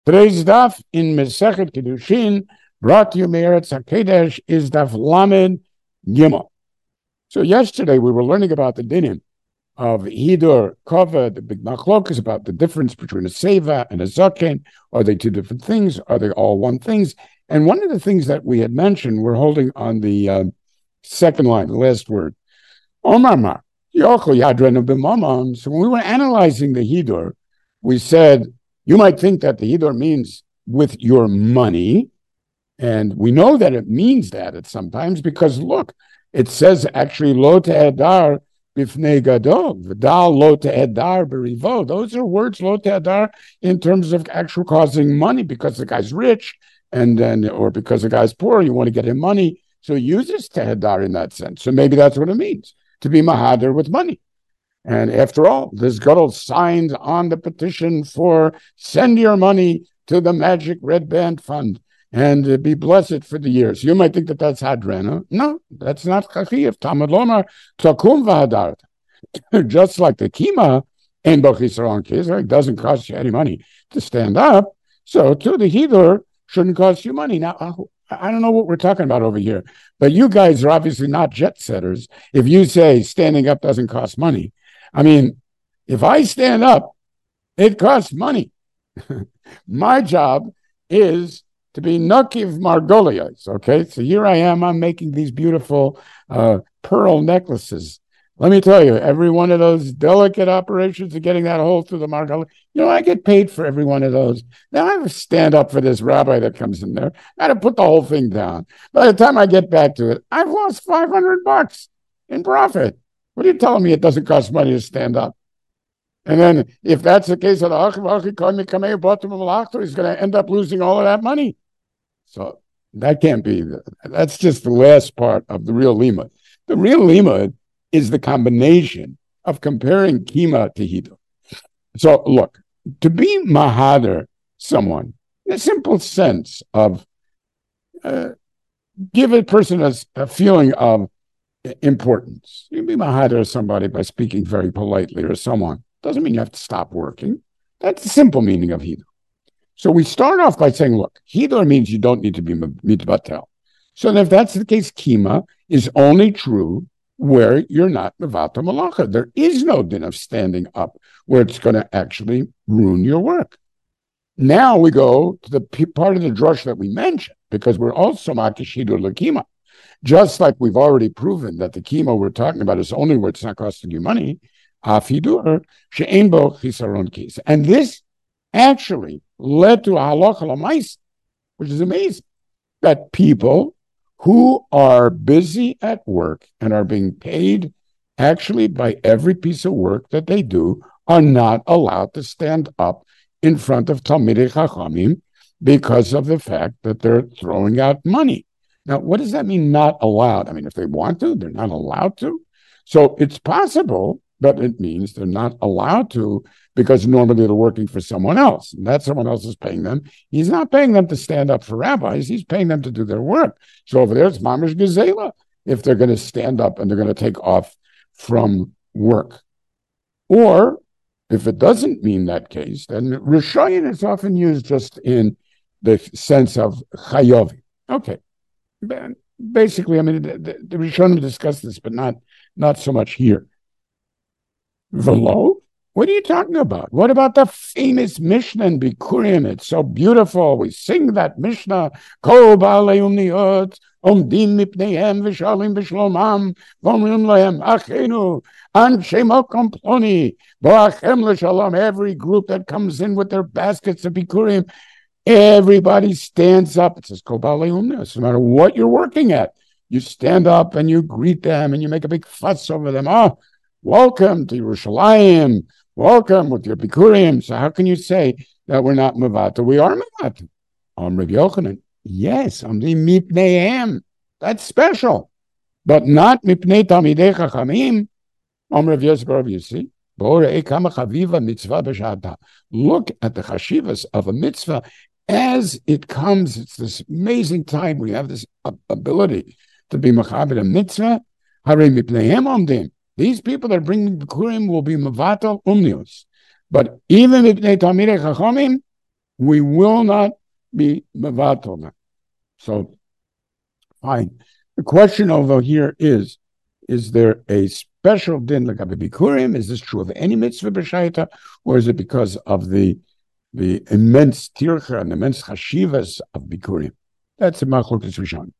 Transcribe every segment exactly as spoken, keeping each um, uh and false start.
Today's daf in Masechet Kiddushin, brought to you Me'eretz HaKodesh, is daf Lamed Gimel. So yesterday we were learning about the dinim of Hidur, Kova, the big machlokas, about the difference between a Seva and a Zaken. Are they two different things? Are they all one things? And one of the things that we had mentioned, we're holding on the uh, second line, the last word. Omar Mar, Yochel Yadrenu b'mamon. So when we were analyzing the Hidur, we said, you might think that the Hidur means with your money, and we know that it means that at sometimes because, look, it says actually, lo te'edar b'fnei gadol, v'dal lo te'edar b'rivo. Those are words, lo te'edar, in terms of actual causing money because the guy's rich, and then, or because the guy's poor, you want to get him money. So he uses te'edar in that sense. So maybe that's what it means, to be mahader with money. And after all, this gadol signed on the petition for send your money to the Magic Red Band Fund and uh, be blessed for the years. You might think that that's hadrena. No, that's not chachiv. Talmud lomar takum v'hadart. Just like the kima in b'chisaron kis, it doesn't cost you any money to stand up. So too, the hidur shouldn't cost you money. Now, I don't know what we're talking about over here, but you guys are obviously not jet setters. If you say standing up doesn't cost money, I mean, if I stand up, it costs money. My job is to be Nakiv Margolias, okay? So here I am, I'm making these beautiful uh, pearl necklaces. Let me tell you, every one of those delicate operations of getting that hole through the Margolia, you know, I get paid for every one of those. Now I have to stand up for this rabbi that comes in there. I got to put the whole thing down. By the time I get back to it, I've lost five hundred bucks in profit. What are you telling me it doesn't cost money to stand up? And then if that's the case, he's going to end up losing all of that money. So that can't be. That's just the last part of the real limud. The real limud is the combination of comparing kima to hidur. So look, to be mahader someone, in a simple sense of uh, give a person a, a feeling of importance. You can be mahader somebody by speaking very politely or someone. Doesn't mean you have to stop working. That's the simple meaning of hidur. So we start off by saying, look, hidur means you don't need to be mitbatel. So then if that's the case, kima is only true where you're not mevatel malacha. There is no din of standing up where it's going to actually ruin your work. Now we go to the p- part of the drush that we mentioned, because we're also makish hidur lekima. Just like we've already proven that the kima we're talking about is only where it's not costing you money, afidur she'ein bo chisaron kis. And this actually led to a halacha l'maisa, which is amazing, that people who are busy at work and are being paid actually by every piece of work that they do are not allowed to stand up in front of Talmidei Chachamim because of the fact that they're throwing out money. Now, what does that mean, not allowed? I mean, if they want to, they're not allowed to. So it's possible, but it means they're not allowed to because normally they're working for someone else. And that someone else is paying them. He's not paying them to stand up for rabbis. He's paying them to do their work. So over there, it's mamish gezela if they're going to stand up and they're going to take off from work. Or if it doesn't mean that case, then rishayin is often used just in the sense of chayovi. Okay. Basically, I mean, the, the, the Rishonim discussed this, but not, not so much here. Velo? What are you talking about? What about the famous Mishnah in Bikurim? It's so beautiful. We sing that Mishnah. Kol ba'alei umniot, omdim mipneihem v'shalim b'shlomam, v'omrim lahem, achenu, anshe mokom ploni, v'achem l'shalom. Every group that comes in with their baskets of Bikurim, everybody stands up. It says, Kol ba'alei umniot. No matter what you're working at, you stand up and you greet them and you make a big fuss over them. Oh, welcome to Yerushalayim. Welcome with your Bikurim. So how can you say that we're not Mavata? We are Mavata. Om Rav Yochanan. Yes, I'm the Mipneihem. That's special. But not Mipnei Talmidei Chachamim. Om Rav Yosef, you see. Look at the chashivas of a mitzvah as it comes. It's this amazing time we have this ability to be mechaber a mitzvah. Harei Mipneihem omdim. These people that are bringing Bikurim will be Mavatal Umnios. But even if they Talmidei Chachamim, We will not be mevatel. So, fine. The question over here is, is there a special din like bikurim? Is this true of any mitzvah b'shaita, or is it because of the the immense tircha and immense chashivas of bikurim? That's a machlokes rishon.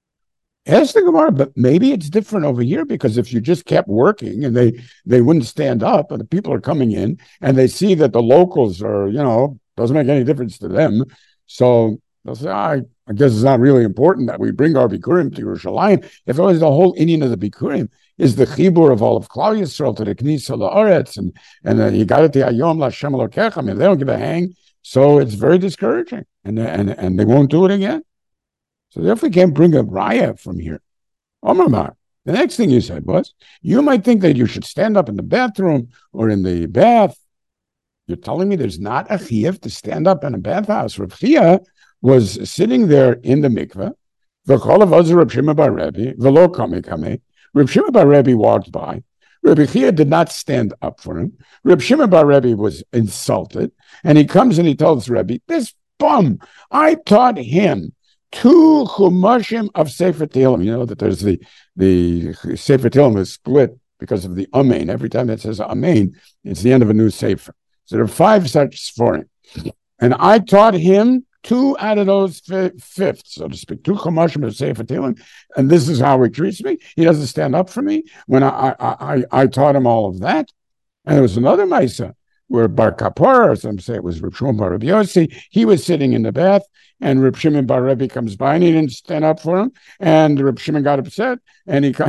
Ask the Gemara, but maybe it's different over here, because if you just kept working and they they wouldn't stand up, and the people are coming in and they see that the locals are, you know, doesn't make any difference to them, so they'll say, ah, I, I guess it's not really important that we bring our bikurim to Yerushalayim. If it was the whole Indian of the bikurim is the chibur of all of Klal Yisrael to the Knisa La'aretz, and and uh, you got it the Ayom Lashem Elokecha. I mean, they don't give a hang, so it's very discouraging, and and and they won't do it again. So therefore, we can't bring a raya from here. Omar, the next thing you said was, you might think that you should stand up in the bathroom or in the bath. You're telling me there's not a chiyuv to stand up in a bathhouse. Rav Chia was sitting there in the mikveh. V'chol avaz Rav Shimon bar Rebbe v'lo kame kame. Rav Shimon bar Rebbe walked by. Rabbi Chia did not stand up for him. Rav Shimon bar Rebbe was insulted, and he comes and he tells Rebbe, this bum, I taught him two chumashim of Sefer Tehillim. You know that there's the the Sefer Tehillim is split because of the Amen. Every time it says Amen, it's the end of a new Sefer. So there are five such sforim. And I taught him two out of those fifths, so to speak, two chumashim of Sefer Tehillim. And this is how he treats me. He doesn't stand up for me when I I, I, I taught him all of that. And there was another Maisa where Bar Kapor, or some say it was Reb Shimon bar Rabbi Yossi, he was sitting in the bath, and Reb Shimon bar Rebbe comes by, and he didn't stand up for him, and Reb Shimon got upset, and he,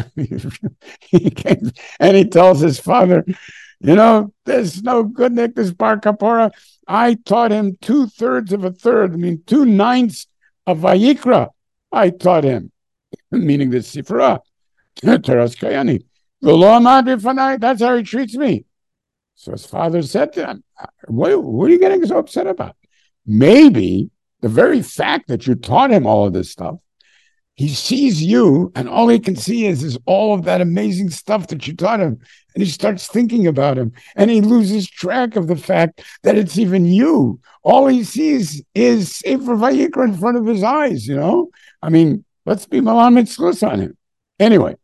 he came, and he tells his father, you know, there's no good, Nick, this Bar Kapora, I taught him two-thirds of a third, I mean, two-ninths of Vayikra, I taught him, meaning the Sifra, Teras Kayani. That's how he treats me. So his father said to him, what, what are you getting so upset about? Maybe the very fact that you taught him all of this stuff, he sees you and all he can see is, is all of that amazing stuff that you taught him. And he starts thinking about him and he loses track of the fact that it's even you. All he sees is Sefer Vayikra in front of his eyes, you know? I mean, let's be malam mitzvos on him. Anyway,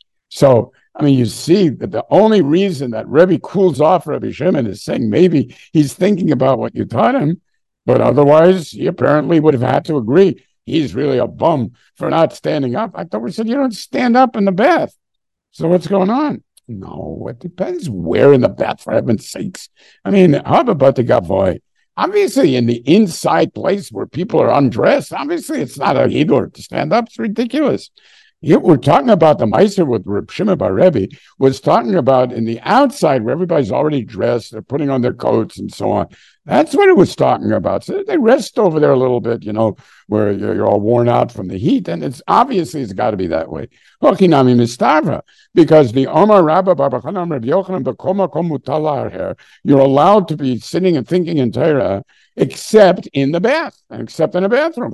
so I mean, you see that the only reason that Rebbe cools off Rabbi Shimon is saying maybe he's thinking about what you taught him, but otherwise he apparently would have had to agree he's really a bum for not standing up. I thought we said you don't stand up in the bath. So what's going on? No, it depends where in the bath, for heaven's sakes. I mean, how about the gavoy? Obviously, in the inside place where people are undressed, obviously it's not a hidur to stand up. It's ridiculous. We're talking about the Meiser with Reb Shimon bar Rebbe was talking about in the outside where everybody's already dressed, they're putting on their coats and so on. That's what it was talking about. So they rest over there a little bit, you know, where you're all worn out from the heat. And it's obviously it's got to be that way. Hochinami mistavra, because the Omar Rabba Barbachanam Reb Yochanan Bekoma Komutala, you're allowed to be sitting and thinking in Torah except in the bath, except in a bathroom.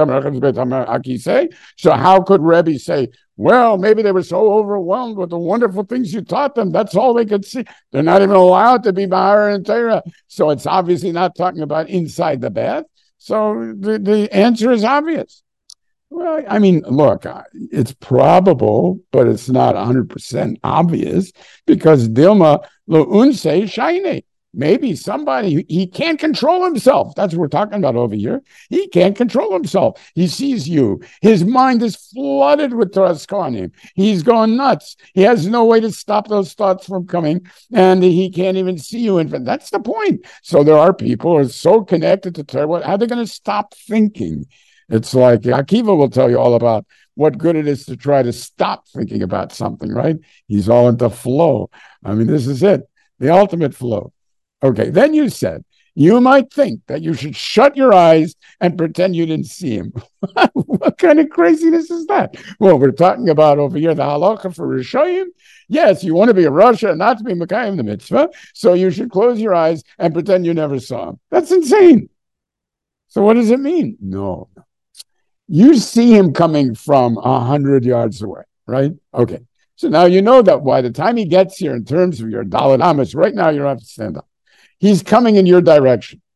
So how could Rebbe say, well, maybe they were so overwhelmed with the wonderful things you taught them, that's all they could see. They're not even allowed to be Bahar and Torah. So it's obviously not talking about inside the bath. So the, the answer is obvious. Well, I mean, look, it's probable, but it's not one hundred percent obvious because Dilma Lo'unse Shaine. Maybe somebody, he can't control himself. That's what we're talking about over here. He can't control himself. He sees you. His mind is flooded with Toraskonim. He's going nuts. He has no way to stop those thoughts from coming, and he can't even see you. And that's the point. So there are people who are so connected to Torah. How are they going to stop thinking? It's like Akiva will tell you all about what good it is to try to stop thinking about something, right? He's all into flow. I mean, this is it, the ultimate flow. Okay, then you said, you might think that you should shut your eyes and pretend you didn't see him. What kind of craziness is that? Well, we're talking about over here the halacha for Rishayim. Yes, you want to be a Rasha and not to be Mekayim the mitzvah, so you should close your eyes and pretend you never saw him. That's insane. So what does it mean? No. You see him coming from a hundred yards away, right? Okay. So now you know that by the time he gets here in terms of your Dalet Amos, right now you don't have to stand up. He's coming in your direction.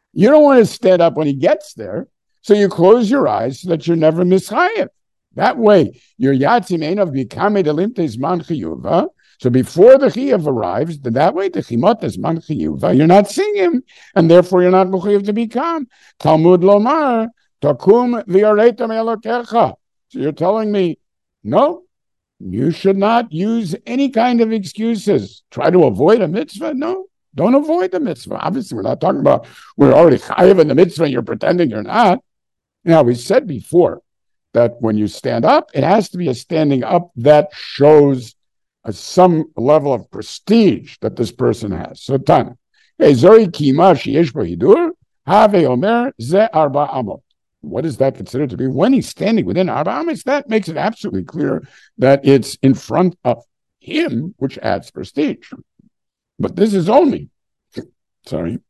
You don't want to stand up when he gets there, so you close your eyes so that you're never mischayev. That way, your yatzim einav b'kamei delimtes man chiyuva. So before the chiyuv arrives, that way the chimot is man chiyuva. You're not seeing him, and therefore you're not mechayev to become. Talmud lomar takum v'yaretam elokecha. So you're telling me, no, you should not use any kind of excuses. Try to avoid a mitzvah? No, don't avoid the mitzvah. Obviously, we're not talking about we're already chayiv in the mitzvah and you're pretending you're not. Now, we said before that when you stand up, it has to be a standing up that shows a, some level of prestige that this person has. So, Tana, zori kima sheyesh bo hidur, have omer ze arba amot. What is that considered to be? When he's standing within arba amos, that makes it absolutely clear that it's in front of him, which adds prestige. But this is only, sorry,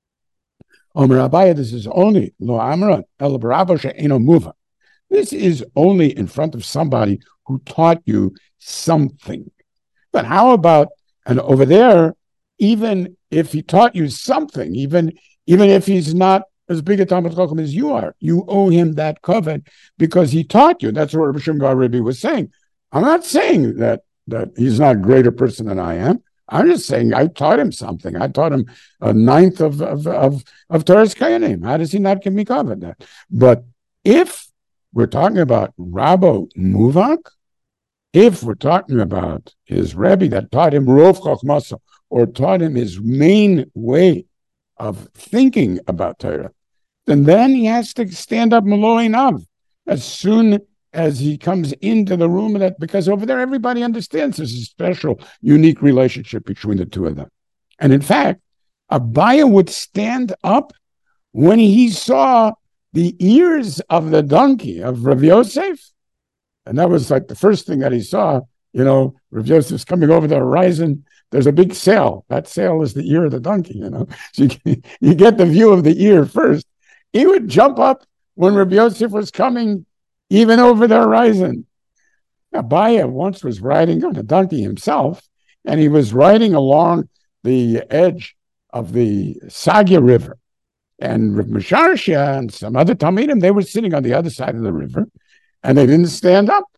Omer Abaya, this is only lo amra el barabo she'eno muva. This is only in front of somebody who taught you something. But how about, and over there, even if he taught you something, even, even if he's not as big a Talmid Chacham as you are, you owe him that covet because he taught you. That's what Rabbi Shimon bar Rebbe was saying. I'm not saying that, that he's not a greater person than I am. I'm just saying I taught him something. I taught him a ninth of of of, of Torah's Kayanim. How does he not give me covet that? But if we're talking about Rabbo Muvak, if we're talking about his Rebbe that taught him Rov Chochmasa, or taught him his main way of thinking about Torah, then then he has to stand up Maloi Nav as soon as he comes into the room, that because over there everybody understands there's a special, unique relationship between the two of them. And in fact, Abaya would stand up when he saw the ears of the donkey of Rav Yosef. And that was like the first thing that he saw. You know, Rav Yosef's coming over the horizon. There's a big sail. That sail is the ear of the donkey, you know. So you, you get the view of the ear first. He would jump up when Rav Yosef was coming, even over the horizon. Abaya once was riding on a donkey himself, and he was riding along the edge of the Sagya River. And Rav Misharshia and some other Talmidim, they were sitting on the other side of the river, and they didn't stand up.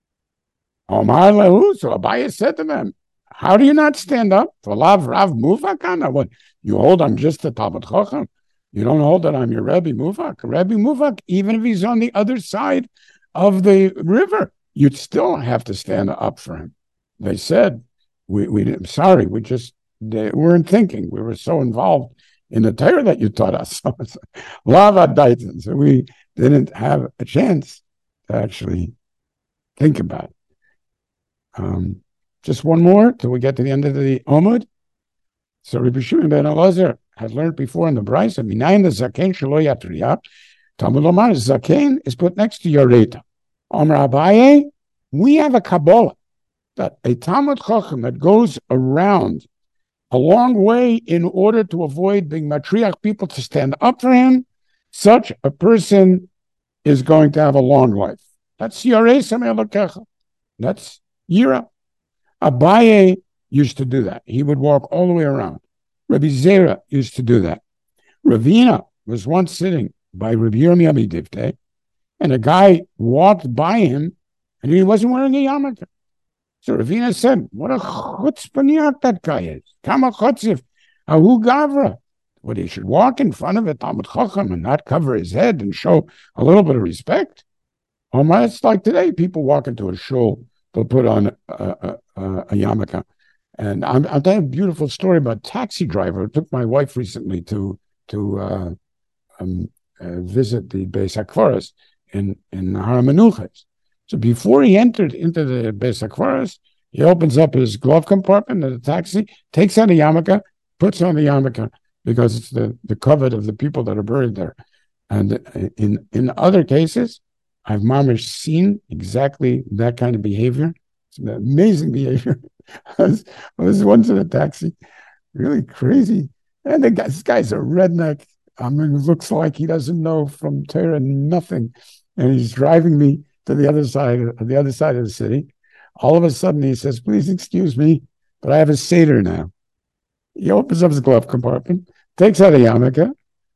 Omar lehu, so Abaya said to them, how do you not stand up? V'lav Rav Muvak, what? You hold on just the Talmid Chacham. You don't hold that I'm your Rebbe Muvak. Rebbe Muvak, even if he's on the other side of the river, you'd still have to stand up for him. They said, we, we sorry, we just they weren't thinking. We were so involved in the Torah that you taught us. Lava Daitan. So we didn't have a chance to actually think about it. Um, just one more till we get to the end of the Omud. So Rabbi Shimon ben Elazar had learned before in the Brisa, Minayin the Zaken Shelo Yatriya, Talmud Lomar, Zaken is put next to Yoreta. Omer Abaye, we have a Kabbalah that a Talmud Chacham that goes around a long way in order to avoid being matriach people to stand up for him, such a person is going to have a long life. That's Yarei Samei Elokecha. That's Yira. Abaye used to do that. He would walk all the way around. Rabbi Zera used to do that. Ravina was once sitting by Rabbi Yirmiyah Midivte, and a guy walked by him, and he wasn't wearing a yarmulke. So Ravina said, what a chutzpaniat that guy is. Kama chutzif, ahu gavra. What, he should walk in front of a Talmid Chacham and not cover his head and show a little bit of respect? Oh my, it's like today, people walk into a shul, they'll put on a, a, a, a yarmulke. And I'm, I'll tell you a beautiful story about a taxi driver. I took my wife recently to to uh, um, uh, visit the Beis HaKvaros in, in Har HaMenuchos. So before he entered into the Beis HaKvaros, he opens up his glove compartment of the taxi, takes out a yarmulke, puts on the yarmulke, because it's the, the covet of the people that are buried there. And in, in other cases, I've mamish seen exactly that kind of behavior. It's an amazing behavior. I was, I was once in a taxi, really crazy. And the guy, this guy's a redneck. I mean, it looks like he doesn't know from Torah nothing. And he's driving me to the other side, the other side of the city. All of a sudden he says, please excuse me, but I have a Seder now. He opens up his glove compartment, takes out a yarmulke,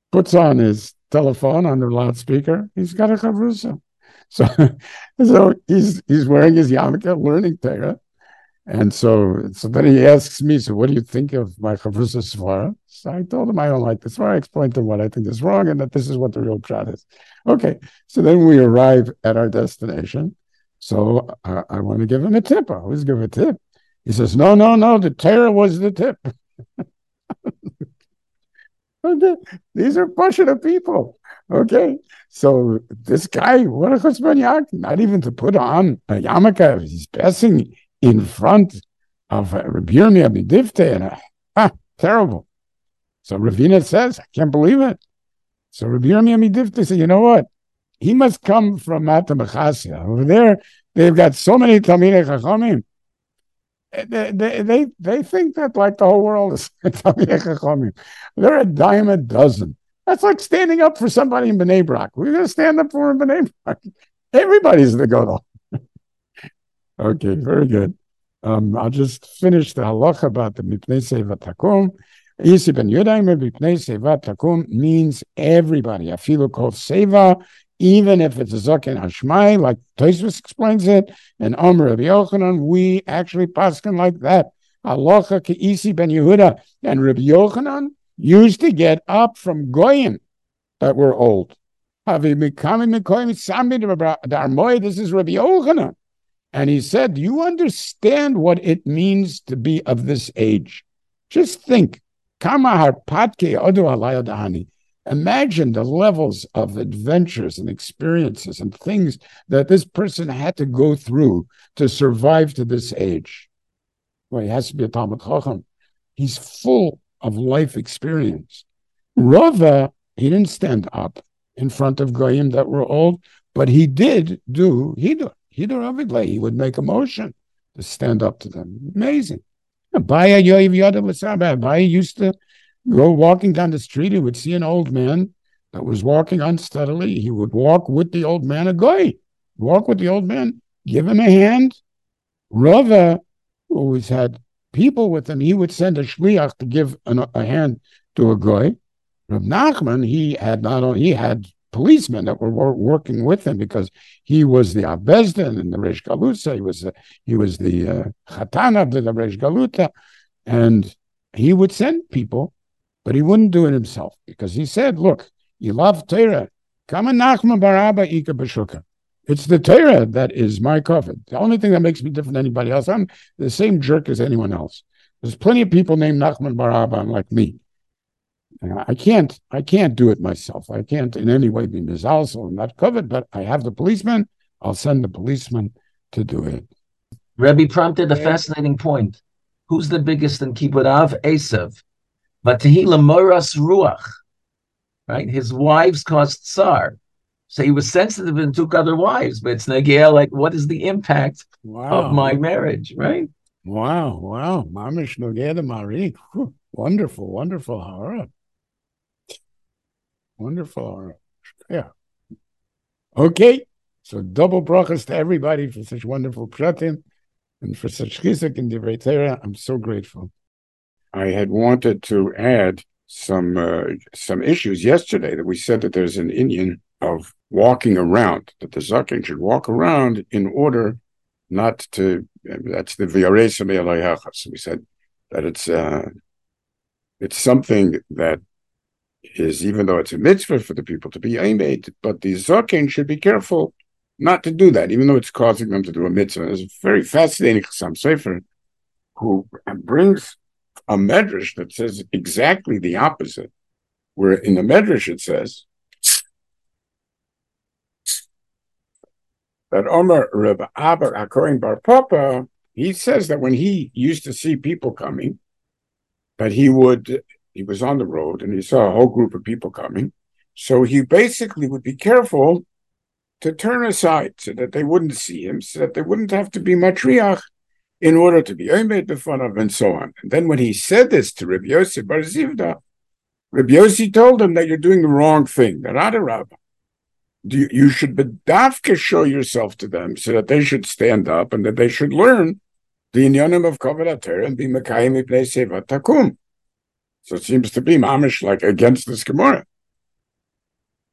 puts on his telephone on the loudspeaker. He's got a chavrusa. So, so he's he's wearing his yarmulke, learning Torah. And so, so then he asks me, so what do you think of my chavrusa svara? So I told him I don't like the svara. I explained to him what I think is wrong and that this is what the real pshat is. Okay, so then we arrive at our destination. So uh, I want to give him a tip. I always give a tip. He says, no, no, no, the Torah was the tip. Okay. These are Pashto people. Okay. So this guy, what a chuspan, not even to put on a yarmulke, he's passing in front of Rabbi Yirmiyah Midifte, and a, ah, terrible. So Ravina says, I can't believe it. So Rabbi Yirmiyah Midifte said, you know what? He must come from Mata Mechasia. Over there, they've got so many Talmidei Chachamim. They, they, they, they think that like the whole world is Talmidei Chachamim. They're a dime a dozen. That's like standing up for somebody in Bnei Brak. We're going to stand up for him in Bnei Brak. Everybody's the Gadol. Okay, very good. Um, I'll just finish the halacha about the Mipnei Seva Takum. Yisi ben Yudayim Mipnei Seva Takum means everybody. Afilu kol Seva, even if it's a Zaken Hashmai, like Tosfos explains it, and Omer Rabbi Yochanan, we actually paskin like that. Halacha Ke'isi ben Yehuda, and Rabbi Yochanan used to get up from goyim that were old. This is Rabbi Yochanan. And he said, do you understand what it means to be of this age? Just think. Imagine the levels of adventures and experiences and things that this person had to go through to survive to this age. Well, he has to be a Talmid Chacham. He's full of life experience. Rava, he didn't stand up in front of goyim that were old, but he did do hidur. Hidur Avidle, he would make a motion to stand up to them. Amazing. Abaya used to go walking down the street. He would see an old man that was walking unsteadily. He would walk with the old man, a goy. Walk with the old man, give him a hand. Rava always had people with him. He would send a shliach to give an, a hand to a goy. Rav Nachman, he had not only, he had policemen that were working with him because he was the Abbezdin and the Reish Galuta. He was the, he was the uh, Chatan of the Reish Galuta, and he would send people, but he wouldn't do it himself because he said, "Look, you love Torah. Come and Nachman bar Abba Ika B'Shuka. It's the Torah that is my covenant. The only thing that makes me different than anybody else, I'm the same jerk as anyone else. There's plenty of people named Nachman bar Abba like me. I can't, I can't do it myself. I can't in any way be mizalsel and not covered, but I have the policeman. I'll send the policeman to do it." Rebbe prompted a fascinating point. Who's the biggest in Kibbutz Av? Esav. But Tehila Moras Ruach, right? His wives caused tsar. So he was sensitive and took other wives, but it's Nagiel, like, what is the impact wow. of my marriage, right? Wow, wow. Mamish Nogeda Marik. Wonderful, wonderful hara. Wonderful hara. Yeah. Okay. So double brachas to everybody for such wonderful pratim and for such chizuk in Divrei Torah. I'm so grateful. I had wanted to add some uh, some issues yesterday that we said that there's an Indian of walking around, that the zaken should walk around in order not to, that's the v'yareis me'alayachas. So we said that it's uh, it's something that is, even though it's a mitzvah for the people to be aimed, but the zaken should be careful not to do that, even though it's causing them to do a mitzvah. There's a very fascinating Chassam Sofer who brings a medrash that says exactly the opposite, where in the medrash it says that Omer Reb Abba HaKohen Bar Papa, he says that when he used to see people coming, that he would, he was on the road and he saw a whole group of people coming, so he basically would be careful to turn aside so that they wouldn't see him, so that they wouldn't have to be matriach in order to be omed b'fanav and so on. And then when he said this to Rabbi Yossi Bar Zivda, Rabbi Yossi told him that you're doing the wrong thing. That Adarab, you, you should bedavka show yourself to them so that they should stand up and that they should learn the inyanim of Kavod HaTorah and be mekayim mipnei sevat takum. So it seems to be mamish like against this Gemara.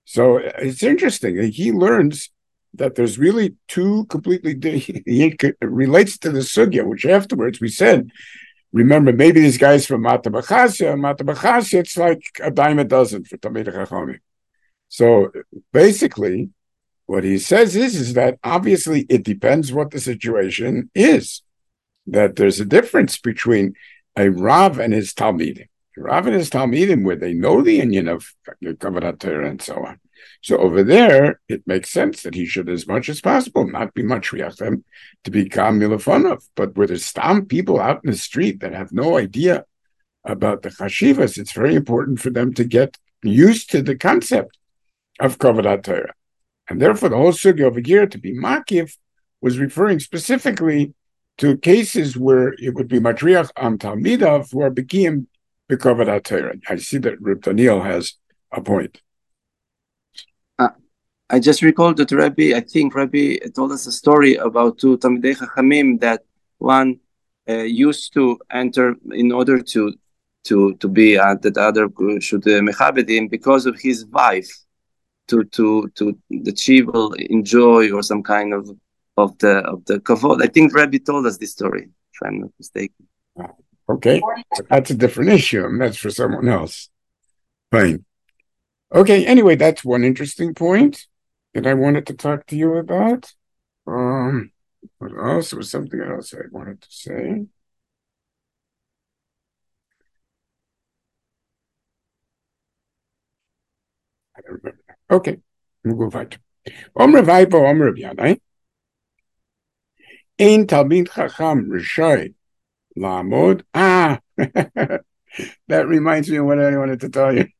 So it's interesting. He learns that there's really two completely, he relates to the sugya, which afterwards we said, remember, maybe these guys from Mata B'Chasya, Mata B'Chasya, it's like a dime a dozen for Talmidei Chachamim. So basically, what he says is, is that obviously it depends what the situation is, that there's a difference between a Rav and his Talmidim. Rav and his Talmidim, where they know the inyan of Kavanat Torah and so on. So over there, it makes sense that he should, as much as possible, not be matriach them to become milafonov. But where there's stam people out in the street that have no idea about the chashivas, it's very important for them to get used to the concept of Kavanat Torah. And therefore, the whole sugya over here, to be makif, was referring specifically to cases where it would be matriach on talmidav who are bekim b'kavanat Torah. I see that Reb Daniel has a point. Uh, I just recalled that Rabbi, I think Rabbi told us a story about two Talmidei Chachamim that one uh, used to enter in order to to to be uh, that the other should uh, mechabed him because of his wife, to to to that she will enjoy or some kind of of the of the kavod. I think Rabbi told us this story, if I'm not mistaken. Okay, that's a different issue, and that's for someone else. Fine. Okay, anyway, that's one interesting point that I wanted to talk to you about. Um, what else? There was something else I wanted to say. I don't remember. Okay, we'll go weiter. Omer Vaipo, Omer Byanai. Ein Talmid Chacham Rishai Lamod. Ah, that reminds me of what I wanted to tell you.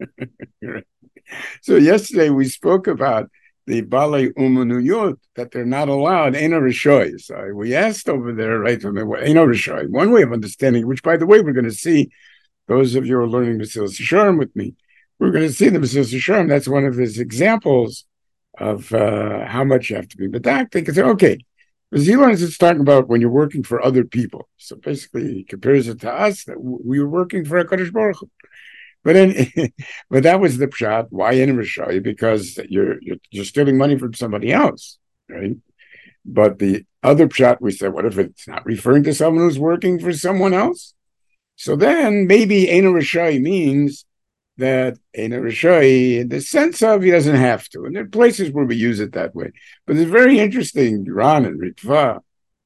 So yesterday we spoke about the Balei Umanuyot, that they're not allowed, Eino Rishoy. So we asked over there, right, Eino Rishoy, one way of understanding, which, by the way, we're going to see, those of you who are learning Mesilas Yesharim with me, we're going to see the Mesilas Yesharim. That's one of his examples of uh, how much you have to be bedaktik. They can say, okay, because he learns it's talking about when you're working for other people. So basically, he compares it to us, that we were working for HaKadosh Baruch Hu. But then, but that was the pshat. Why in Rishoy? Because you're, you're you're stealing money from somebody else, right? But the other pshat, we said, what if it's not referring to someone who's working for someone else? So then maybe Eino Rishoy means that Eino Rishoy, in the sense of he doesn't have to. And there are places where we use it that way. But it's very interesting, Ran and Ritva,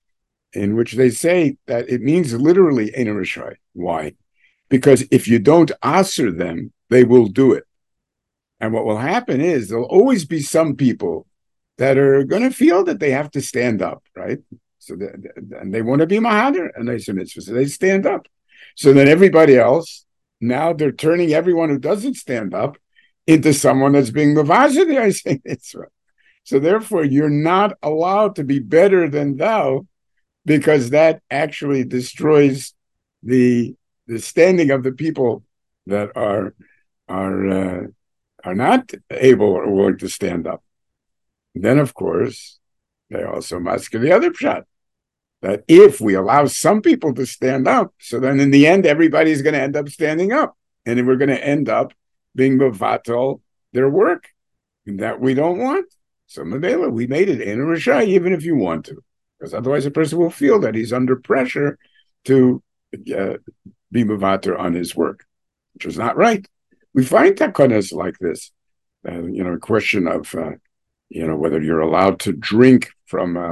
in which they say that it means literally Eino Rishoy. Why? Because if you don't answer them, they will do it. And what will happen is there'll always be some people that are going to feel that they have to stand up, right? So they, and they want to be mahader, and they say mitzvah, so they stand up. So then everybody else, now they're turning everyone who doesn't stand up into someone that's being mavazer the I say mitzvah. So therefore, you're not allowed to be better than thou, because that actually destroys the the standing of the people that are are uh, are not able or willing to stand up. And then, of course, they also must give the other shot, that if we allow some people to stand up, so then in the end, everybody's going to end up standing up, and then we're going to end up being mevatel their work, and that we don't want. So Mabela, we made it in a Rishai, even if you want to, because otherwise a person will feel that he's under pressure to uh, be mevater on his work, which is not right. We find takonas like this, uh, you know, a question of, uh, you know, whether you're allowed to drink from a,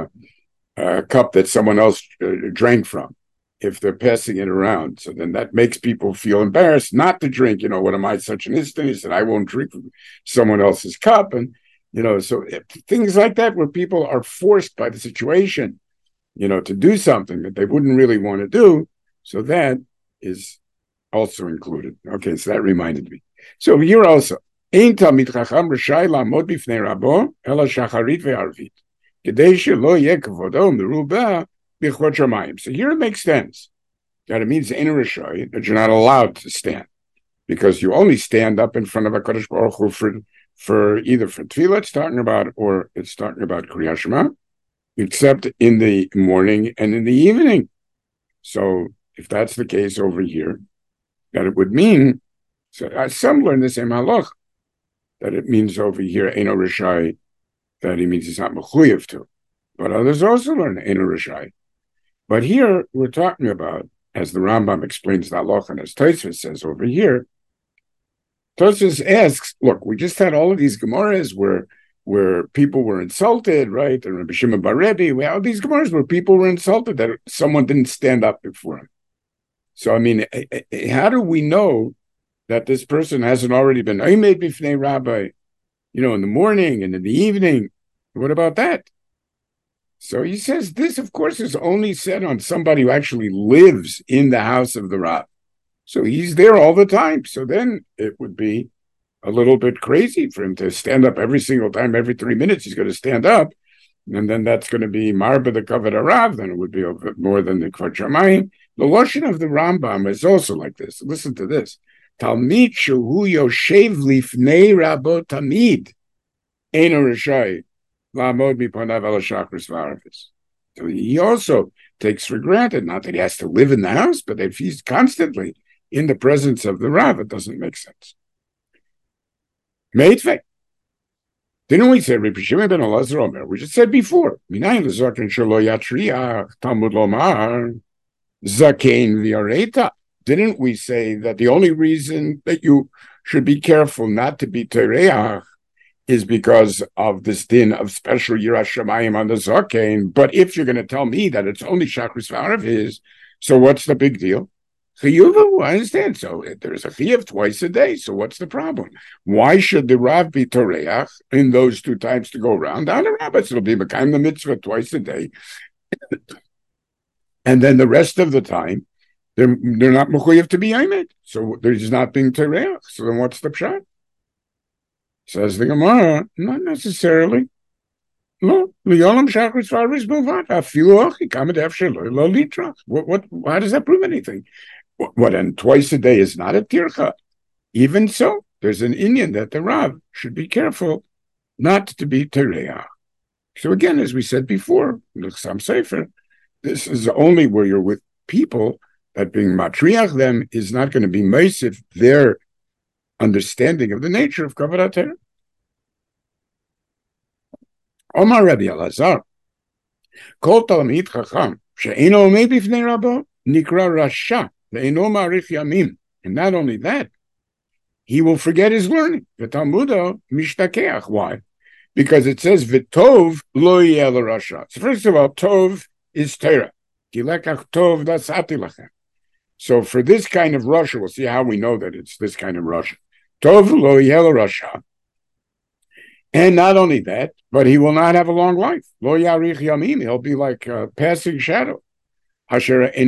a cup that someone else uh, drank from, if they're passing it around. So then that makes people feel embarrassed not to drink. You know, what am I, such an instant? He said, I won't drink from someone else's cup. And, you know, so if, things like that, where people are forced by the situation, you know, to do something that they wouldn't really want to do. So that is also included. Okay, so that reminded me. So here also, Ein Talmid Chacham Rishai La'amod Bifnei Rabo Ela Shacharit ve'Arvit Kedei Shelo Yeh Kavodo Merubah B'chot Shamayim. So here it makes sense that it means in a Rishai that you're not allowed to stand, because you only stand up in front of a Kadosh Baruch Hu for, for either for Tefillah it's talking about, or it's talking about Kriyat Shema, except in the morning and in the evening. So if that's the case over here, that it would mean, so uh, some learn the same halach, that it means over here, Eino Rishai, that he means he's not Mechuyev to. But others also learn Eino Rishai. But here, we're talking about, as the Rambam explains the halacha, and as Tosfos says over here, Tosfos asks, look, we just had all of these Gemaras where where people were insulted, right? And Rabbi Shimon bar Rebbe, we had all these Gemaras where people were insulted that someone didn't stand up before him. So, I mean, how do we know that this person hasn't already been Omed Bifnei Rabbi, you know, in the morning and in the evening? What about that? So he says this, of course, is only said on somebody who actually lives in the house of the Rav. So he's there all the time. So then it would be a little bit crazy for him to stand up every single time, every three minutes he's going to stand up. And then that's going to be Marba the Kavod Harav, then it would be a bit more than the Kvod Shamayim. The Lashon of the Rambam is also like this. Listen to this. Talmid shehu yoshev lifnei rabo tamid eino rishai la'amod mipanav el hashachris v'arvis. So he also takes for granted, not that he has to live in the house, but if he's constantly in the presence of the Rav, it doesn't make sense. Meitve. Didn't we say Rabbi Shimon ben Elazar Omer? We just said before. Minayin l'zoken shelo yatriach Talmud lomar zakein v'areta. Didn't we say that the only reason that you should be careful not to be tereach is because of this din of special yiras shamayim on the zakein? But if you're going to tell me that it's only shachris v'arvis, so what's the big deal? Chiyuva, I understand. So there's a chiyuv twice a day. So what's the problem? Why should the Rav be toreach in those two times to go around? Down the rabbis, it'll be mekayim the mitzvah twice a day, and then the rest of the time they're they're not mechuyev to be aimed. So they're just not being toreach. So then what's the pshat? Says the Gemara, not necessarily. No, liyolam shachris v'arvis b'lvad afilu achi kamed efshel lo litrach. What what? How does that prove anything? What, and twice a day is not a tircha. Even so, there's an Indian that the Rav should be careful not to be tereach. So again, as we said before, some sefer, this is only where you're with people that being matriach them is not going to be meisiv their understanding of the nature of kavod haTorah. Omar Rabbi Elazar, Kol Talmid Chacham she'eino omed bifnei Rabbo nikra rasha. And not only that, he will forget his learning. V'talmudo mishtakeach. Why? Because it says v'tov lo yeh l'rasha. So first of all, tov is Torah. Ki lekach tov dasati lachem. So for this kind of rasha, we'll see how we know that it's this kind of rasha. Tov lo yeh l'rasha. And not only that, but he will not have a long life. Lo yarich yamim. He'll be like a passing shadow. It's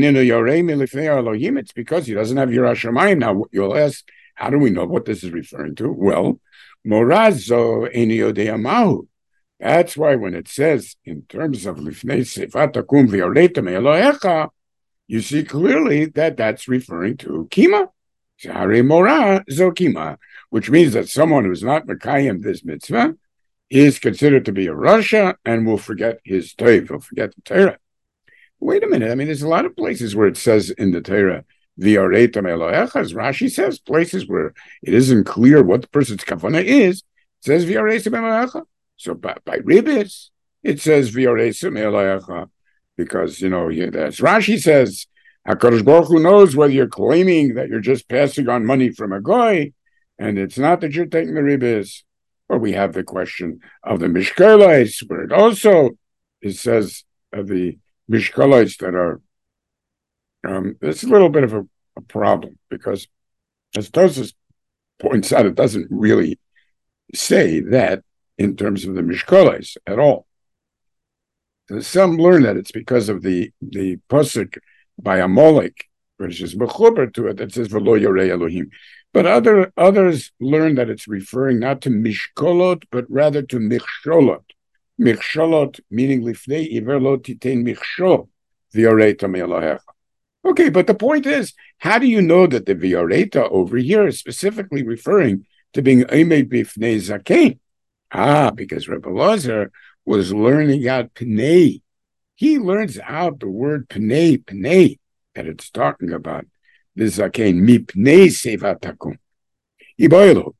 because he doesn't have Yiras Shamayim. Now you'll ask, how do we know what this is referring to? Well, Morazo Eniyodeyamahu. That's why when it says in terms of Lifnei Sefat Takum V'Yoreta Me'Elohecha, you see clearly that that's referring to Kima. Zahare Mora Zo Kima, which means that someone who's not Mekayim this mitzvah is considered to be a Rasha and will forget his Toiv, will forget the Torah. Wait a minute. I mean, there's a lot of places where it says in the Torah, V'Yoretam Elohecha, as Rashi says, places where it isn't clear what the person's kavanah is. It says V'Yoretam Elohecha. So by, by Ribbis, it says V'Yoretam Elohecha, because, you know, as Rashi says, HaKadosh Baruch Hu knows whether you're claiming that you're just passing on money from a goy, and it's not that you're taking the Ribbis. Or we have the question of the Mishkalais, where it also, it says, of the Mishkalites that are, um, it's a little bit of a, a problem because, as Tosfos points out, it doesn't really say that in terms of the Mishkalites at all. Some learn that it's because of the the pasuk by Amalek, which is mechuber to it, that says V'lo Yorei Elohim. But other others learn that it's referring not to Mishkolot, but rather to Michsholot. Michsholot, meaning lifnei iver lo titein michshol v'yoreta me'Elohecha. Okay, but the point is, how do you know that the v'yoreta over here is specifically referring to being omed bifnei zakein? Ah, because Rebbe Elazar was learning out pnei. He learns out the word pnei, pnei, that it's talking about the zakein, mipnei sevat takum. Iboylo.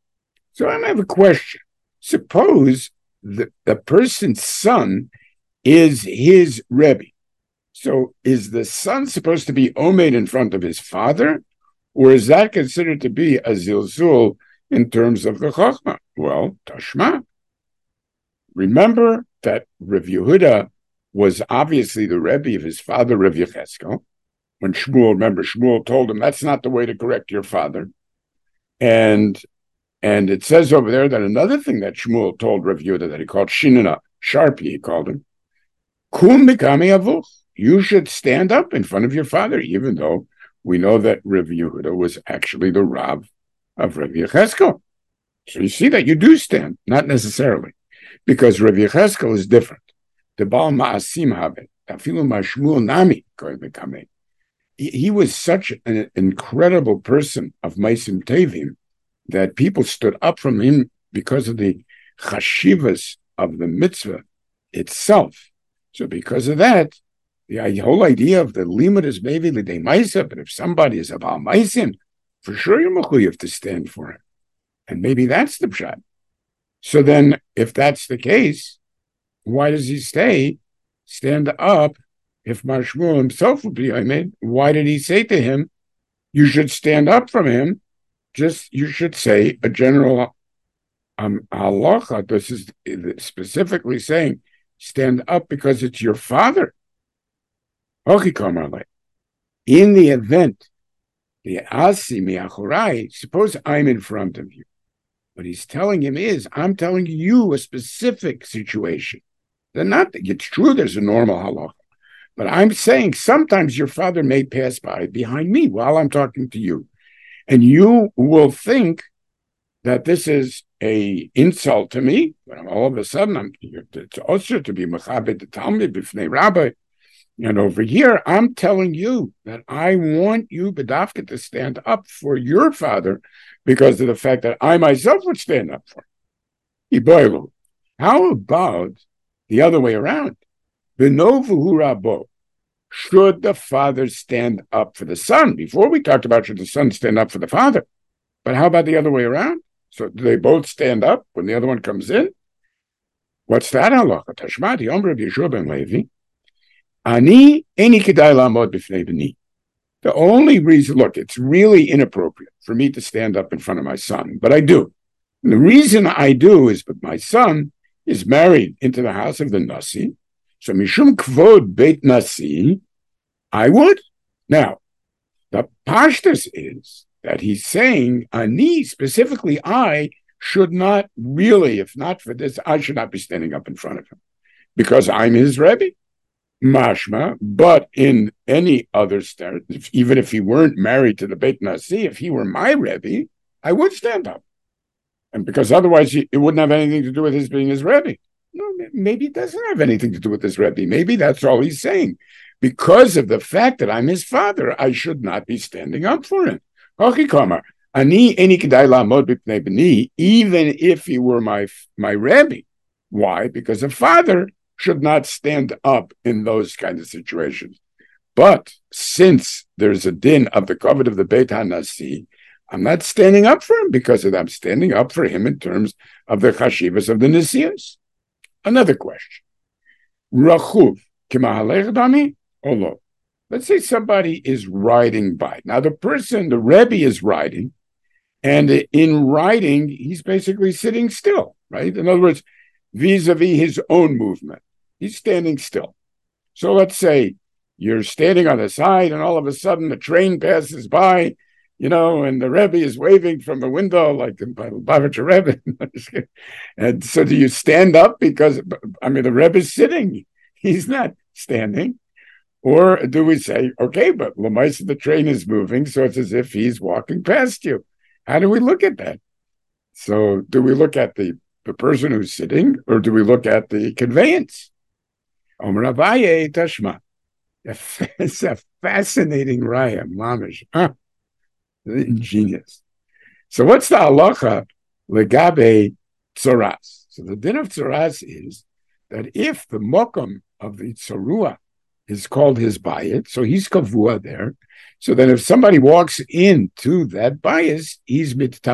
So I have a question. Suppose the, the person's son is his Rebbe. So is the son supposed to be omed in front of his father? Or is that considered to be a zilzul in terms of the Chochmah? Well, Tashma. Remember that Rav Yehuda was obviously the Rebbe of his father, Rav Yecheskel. When Shmuel, remember, Shmuel told him, that's not the way to correct your father. And and it says over there that another thing that Shmuel told Rav Yehuda, that he called Shinana, Sharpie, he called him, Kum mikami avuch. You should stand up in front of your father, even though we know that Rav Yehuda was actually the Rav of Rav Yecheskel. So you see that you do stand, not necessarily, because Rav Yecheskel is different. The Baal Ma'asim Habe, Afilu Mashmuel Nami, he was such an incredible person of Maisim Tevim that people stood up from him because of the chashivas of the mitzvah itself. So because of that, the whole idea of the limit is maybe l'dei ma'isa, but if somebody is a Baal Maisim, for sure you're mechuyev to stand for him. And maybe that's the pshat. So then, if that's the case, why does he stay, stand up? If Mar Shmuel himself would be Ahmed, why did he say to him, you should stand up from him? Just, you should say a general um, halacha. This is specifically saying, stand up because it's your father. In the event, the asi miachorai, suppose I'm in front of you. What he's telling him is, I'm telling you a specific situation. They're not, it's true there's a normal halacha, but I'm saying sometimes your father may pass by behind me while I'm talking to you. And you will think that this is a insult to me, but all of a sudden, I'm, it's also to be mechabed the Talmud b'fnei Rabbi. And over here, I'm telling you that I want you, Bedavka, to stand up for your father because of the fact that I myself would stand up for him. How about the other way around? B'novuhu rabo. Should the father stand up for the son? Before we talked about should the son stand up for the father. But how about the other way around? So do they both stand up when the other one comes in? What's that halacha? Tashma, the Omer of Yeshua ben Levi. Ani eni kedai lamod b'fnei b'ni. The only reason, look, it's really inappropriate for me to stand up in front of my son, but I do. And the reason I do is that my son is married into the house of the Nasi. So mishum kvod beit Nasi, I would. Now, the pashtus is that he's saying, Ani, specifically I, should not really, if not for this, I should not be standing up in front of him because I'm his Rebbe. Mashma, but in any other state, even if he weren't married to the Beit Nasi, if he were my Rebbe, I would stand up. And because otherwise it wouldn't have anything to do with his being his Rebbe. No, maybe it doesn't have anything to do with his Rebbe. Maybe that's all he's saying. Because of the fact that I'm his father, I should not be standing up for him. Even if he were my, my Rebbe. Why? Because a father should not stand up in those kinds of situations. But since there's a din of the covet of the Beit HaNasi, I'm not standing up for him because of that. I'm standing up for him in terms of the chashivas of the Nesias. Another question. Rachuv, kimahalech dami, or lo? Let's say somebody is riding by. Now the person, the Rebbe is riding, and in riding, he's basically sitting still, right? In other words, vis-a-vis his own movement. He's standing still. So let's say you're standing on the side and all of a sudden the train passes by, you know, and the Rebbe is waving from the window like the Bavitcher Rebbe. And so do you stand up because, I mean, the Rebbe is sitting. He's not standing. Or do we say, okay, but Lamaisa, the train is moving, so it's as if he's walking past you. How do we look at that? So do we look at the, the person who's sitting or do we look at the conveyance? Omer Abaye Tashma. It's a fascinating raya, mamish. Huh? Ingenious. So what's the halacha legabe tzoras? So the din of tzoras is that if the mokum of the tzorua is called his bayit, so he's kavua there. So then if somebody walks into that bayis, he's mittameh.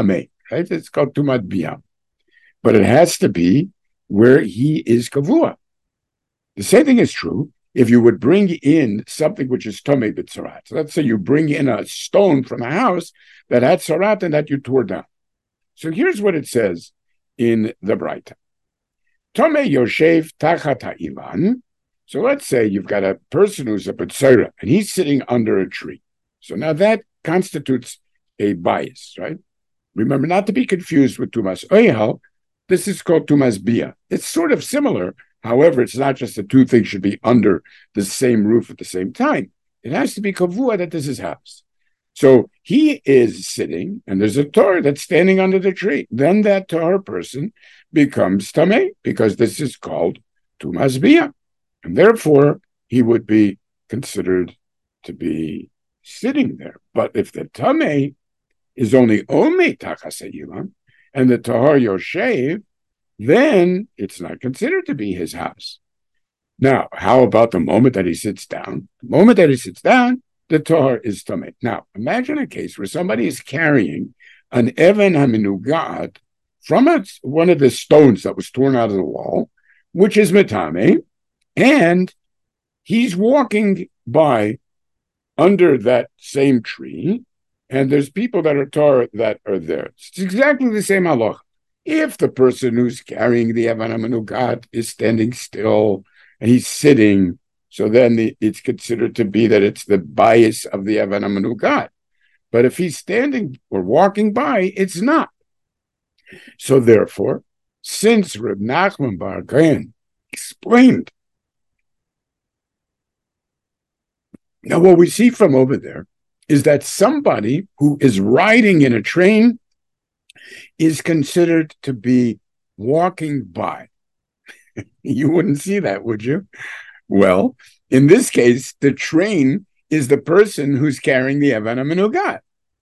right? It's called Tumat Bia. But it has to be where he is Kavua. The same thing is true if you would bring in something which is Tomei B'Tzarat. So let's say you bring in a stone from a house that had Tzarat and that you tore down. So here's what it says in the Braita. Tomei Yoshev Tachat HaIlan. So let's say you've got a person who's a B'Tzara and he's sitting under a tree. So now that constitutes a bias, right? Remember not to be confused with Tumas Oyal. This is called Tumas Bia. It's sort of similar. However, it's not just the two things should be under the same roof at the same time. It has to be kavua that this is house. So he is sitting, and there's a Torah that's standing under the tree. Then that Torah person becomes tamei, because this is called tumas bia. And therefore, he would be considered to be sitting there. But if the tamei is only omei tachasayilan, and the tahar yoshev, then it's not considered to be his house. Now, how about the moment that he sits down? The moment that he sits down, the tahar is tamei. Now, imagine a case where somebody is carrying an even haminugat from a, one of the stones that was torn out of the wall, which is metame, and he's walking by under that same tree, and there's people that are tar that are there. It's exactly the same halacha. If the person who's carrying the Evan HaMenugat is standing still and he's sitting, so then the, it's considered to be that it's the bias of the Evan HaMenugat. But if he's standing or walking by, it's not. So therefore, since Reb Nachman Bar Gaon explained, now what we see from over there is that somebody who is riding in a train is considered to be walking by. You wouldn't see that, would you? Well, in this case, the train is the person who's carrying the Evan HaMenugat.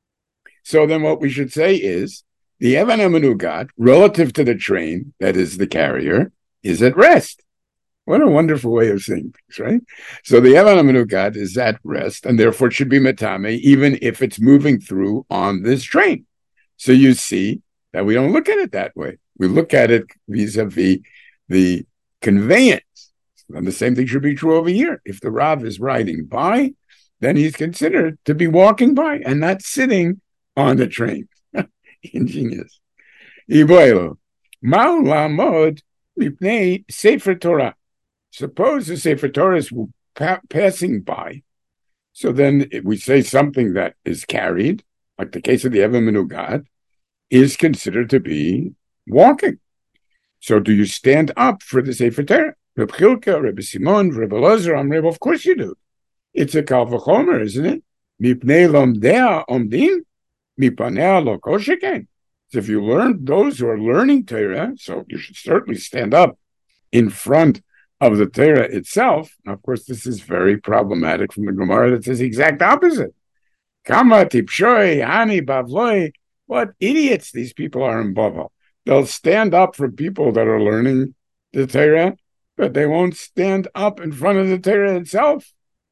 So then what we should say is, the Evan HaMenugat, relative to the train, that is the carrier, is at rest. What a wonderful way of saying things, right? So the Evan HaMenugat is at rest, and therefore it should be metame, even if it's moving through on this train. So you see that we don't look at it that way. We look at it vis-a-vis the conveyance. And the same thing should be true over here. If the Rav is riding by, then he's considered to be walking by and not sitting on the train. Ingenious. Iboilo. Ma'u la'amod mipnei Sefer Torah. Suppose the Sefer Torah is pa- passing by. So then we say something that is carried, like the case of the Evan HaMenugat, is considered to be walking. So do you stand up for the Sefer Torah? Reb Chilka, Reb Simon, Reb Elazar, Amreb, of course you do. It's a kal v'chomer, isn't it? Mipnei lomdea omdim, mipanea lo kol sheken. So if you learn, those who are learning Torah, so you should certainly stand up in front of the Torah itself. Now, of course, this is very problematic from the Gemara that says the exact opposite. Kama tipshoi, hani bavloi. What idiots these people are in Bavel. They'll stand up for people that are learning the Torah, but they won't stand up in front of the Torah itself.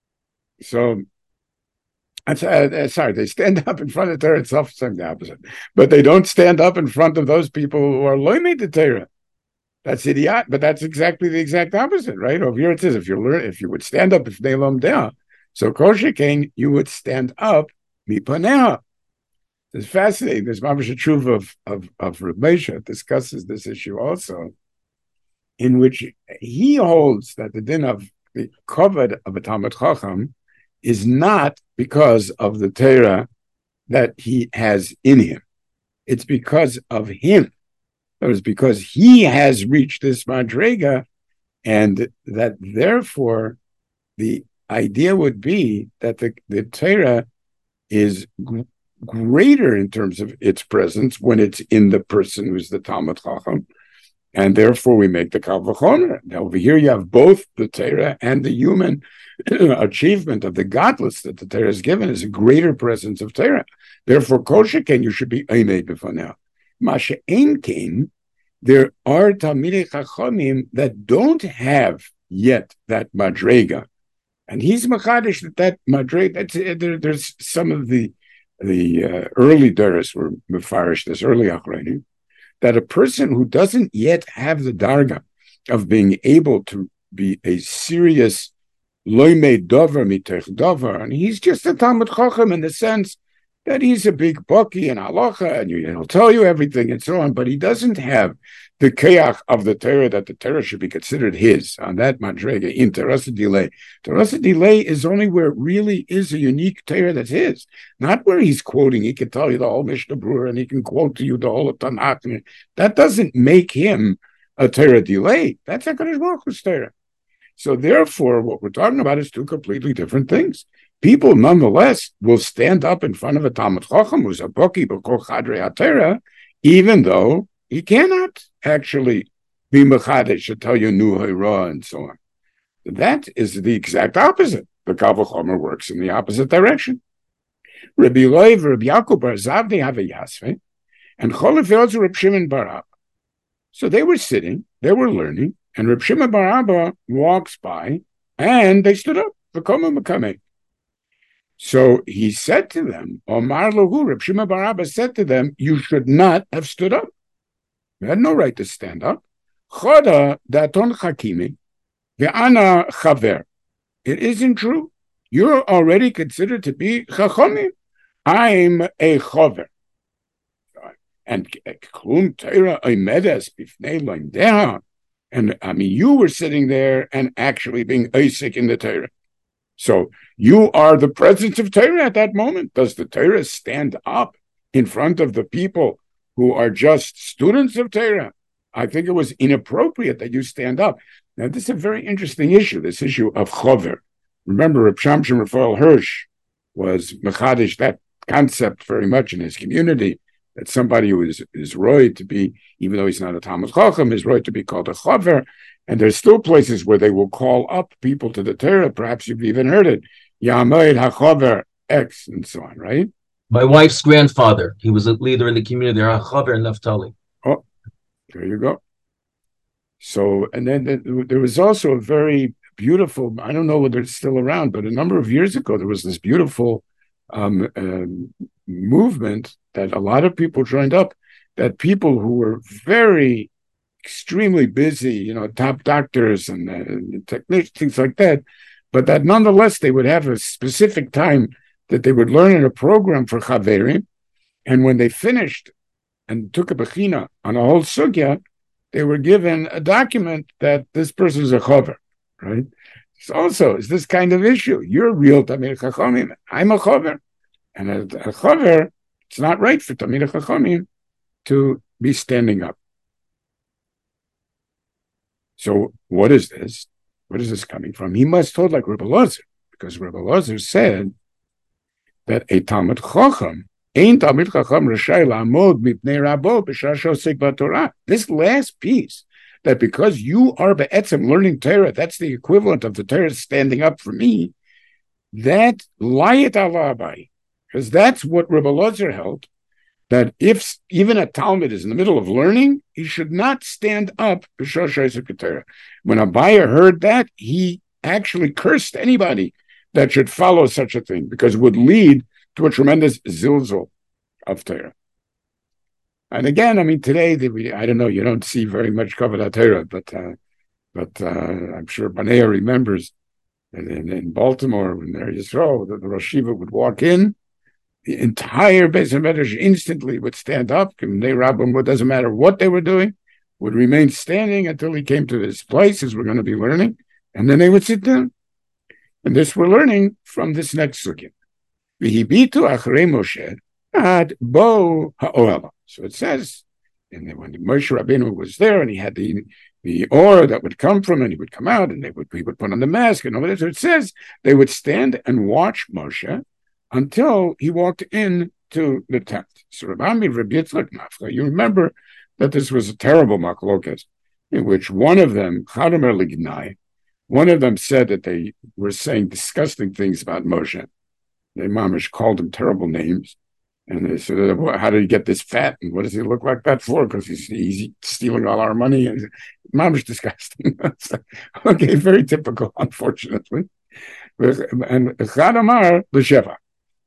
So, uh, uh, sorry, they stand up in front of the Torah itself, saying the opposite. But they don't stand up in front of those people who are learning the Torah. That's idiot, but that's exactly the exact opposite, right? Over here it says, if you learn, if you would stand up, if they lom down, so kol sheken, you would stand up, mipaneh. It's fascinating. There's Mamash Tshuva of of of Reb Moshe discusses this issue also, in which he holds that the din of the kavod of a Talmid Chacham is not because of the Torah that he has in him. It's because of him. It was because he has reached this madrega, and that therefore the idea would be that the, the Torah is g- greater in terms of its presence when it's in the person who's the Talmid Chacham, and therefore we make the kal v'chomer. Now over here you have both the Torah and the human achievement of the godless that the Torah is given is a greater presence of Torah. Therefore, kol sheken, you should be einei b'faneh. Masha ein kein, there are Talmidei Chachamim that don't have yet that madrega, and he's machadish that that madrega. That's, there, there's some of the the uh, early Doros were mefarish, this early Achronim, that a person who doesn't yet have the darga of being able to be a serious loimei dover mitech dover, and he's just a Talmud Chacham in the sense that he's a big baki in halacha, and he'll tell you everything and so on, but he doesn't have the keach of the Torah, that the Torah should be considered his, on that madrega, in Terasa delay. Terasa delay is only where it really is a unique Torah that's his, not where he's quoting. He can tell you the whole Mishnah Brura, and he can quote to you the whole of Tanakh. That doesn't make him a Torah delay. That's HaKadosh Baruch Hu's Torah. So therefore, what we're talking about is two completely different things. People, nonetheless, will stand up in front of a Talmud Chacham who's a baki b'kol chadrei HaTorah, even though he cannot actually be mechadesh to tell you nu ha'ira and so on. That is the exact opposite. The Kal V'chomer works in the opposite direction. Rabbi Eloi, Rabbi Yaakov bar Zavdi have a yasve, and Cholif Reb Shimon bar Abba. So they were sitting, they were learning, and Reb Shimon bar Abba walks by, and they stood up. V'koma m'kamei. So he said to them, Omar Lahu, Reb Shimon bar Abba said to them, you should not have stood up. You had no right to stand up. Choda daton chakimi, ve'ana chaver. It isn't true. You're already considered to be chachomim. I'm a chaver. And klum teira oimedes bifnei loimdeha. And I mean, you were sitting there and actually being Isaac in the Torah. So you are the presence of Torah at that moment. Does the Torah stand up in front of the people who are just students of Torah? I think it was inappropriate that you stand up. Now, this is a very interesting issue, this issue of chover. Remember, Reb Shamshon Raphael Hirsch was mechadish that concept very much in his community, that somebody who is, is roy to be, even though he's not a Talmud Chacham, is roy to be called a chover. And there's still places where they will call up people to the Torah. Perhaps you've even heard it. Yamoid HaChover X and so on, right? My wife's grandfather, he was a leader in the community, HaChover Naftali. Oh, there you go. So, and then there was also a very beautiful, I don't know whether it's still around, but a number of years ago, there was this beautiful um, um, movement that a lot of people joined up, that people who were very extremely busy, you know, top doctors and uh, technicians, things like that, but that nonetheless they would have a specific time that they would learn in a program for Chaverim, and when they finished and took a bechina on a whole sugya, they were given a document that this person is a Chaver, right? So also, it's this kind of issue. You're a real Tamir Chachamim. I'm a Chaver. And a, a Chaver, it's not right for Tamir Chachamim to be standing up. So what is this? What is this coming from? He must hold like Rebbe Elazar, because Rebbe Elazar said that a Talmud Chacham, ein Talmud Chacham rashai la'amod mipnei rabo b'shar shosek b'Torah. This last piece, that because you are be'etzem learning Torah, that's the equivalent of the Torah standing up for me, that layet ala abai, because that's what Rebbe Elazar held, that if even a Talmud is in the middle of learning, he should not stand up. When Abaye heard that, he actually cursed anybody that should follow such a thing, because it would lead to a tremendous zilzal of Torah. And again, I mean, today, I don't know, you don't see very much Kavod Torah, but uh, but uh, I'm sure Banea remembers in, in, in Baltimore, when there you saw the, the Rosh Yeshiva would walk in, the entire Beis HaMedrash instantly would stand up. They Rabbim, it doesn't matter what they were doing, would remain standing until he came to this place, as we're going to be learning, and then they would sit down. And this we're learning from this next sugya. V'hibitu achrei Moshe ad bo ha'ohel. So it says, and then when Moshe Rabbeinu was there, and he had the the or that would come from, and he would come out, and they would he would put on the mask and all that. So it says they would stand and watch Moshe until he walked into the tent. So Rabbi Rabbi Yitzchak Nafcha, you remember that this was a terrible machloket, in which one of them, Chadamer Lignai, one of them said that they were saying disgusting things about Moshe. They mamish called him terrible names. And they said, well, how did he get this fat? And what does he look like that for? Because he's, he's stealing all our money. And mamish disgusting. Okay, very typical, unfortunately. And Chadamar L'Sheva.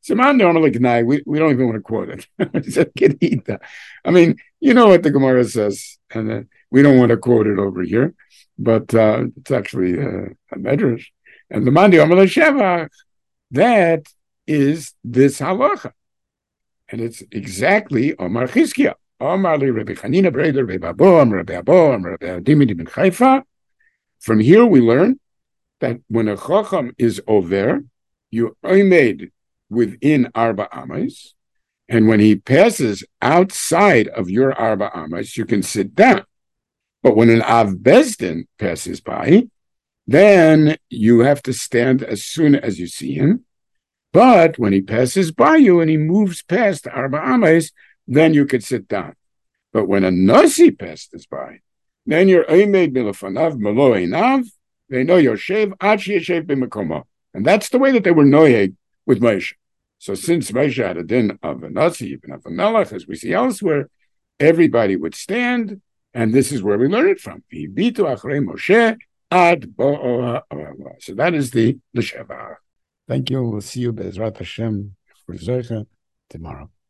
Siman normally Gnai, we, we don't even want to quote it. It's a Kedita. I mean, you know what the Gemara says, and uh, we don't want to quote it over here, but uh, it's actually uh, a medrash. And the Mandi Omer Shevach, that is this halacha. And it's exactly Omar Chizkiah. Omar li Rabbi Chanina Breder, Rabbi Abo, Amar Rabbi Abo, Amar Rabbi Adimidi ben Chaifa. From here we learn that when a chacham is over, you oimed within arba amas, and when he passes outside of your arba amas, you can sit down. But when an av bezdin passes by, then you have to stand as soon as you see him. But when he passes by you and he moves past arba amas, then you could sit down. But when a nasi passes by, then you're oimed milafanav malo einav. They know Yoshev ad sheyeshev b'mekomo, and that's the way that they were noyeg with Moshe. So since Moshe had a din of a nasi, even of a melech, as we see elsewhere, everybody would stand, and this is where we learn it from. V'hibitu achrei Moshe ad bo'o ha'olah. So that is the l'sheva. Thank you. We'll see you Be'ezrat Hashem for Zocha tomorrow.